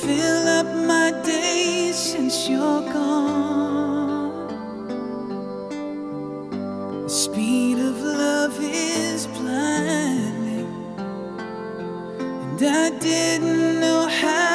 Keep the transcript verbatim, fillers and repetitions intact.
fill up my days since you're gone. The speed of love is blinding, and I didn't know how